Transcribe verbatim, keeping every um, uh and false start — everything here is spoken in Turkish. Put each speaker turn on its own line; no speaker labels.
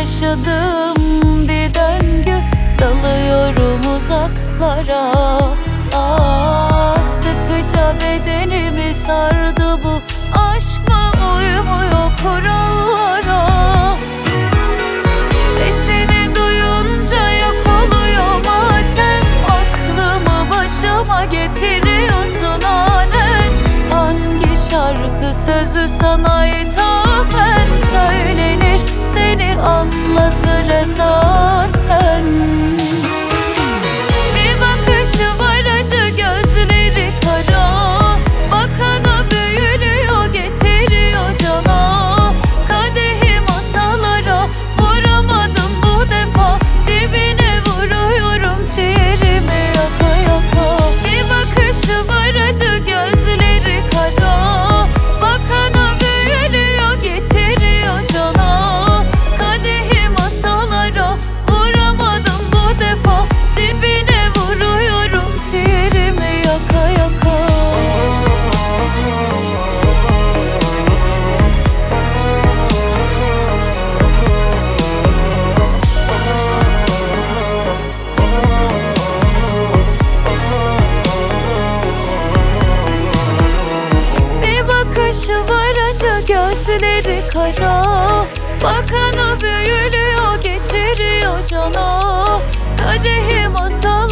yaşadığım bir döngü, dalıyorum uzaklara. Ah, sıkıca bedenimi sardı bu aşk mı, uymuyor kurallara. Sesini duyunca yok oluyor matem, aklımı başıma getiriyorsun anen. Hangi şarkı sözü sana ithafen söylenir, seni anlatır esasen. Bir bakışı var acı, gözleri kara, bakana büyülüyor, getiriyor cana. Kadehi masalara vuramadım bu defa, dibine vuruyorum ciğerimi yaka yaka. Bir bakışı var acı, gözleri kara, bakana büyülüyor, getiriyor cana. Kadehi masalara vuramadım bu defa, dibine vuruyorum ciğerimi yaka yaka. Bir bakışı var acı, gözleri kara, bakana büyülüyor, getiriyor cana. Kadehi masaya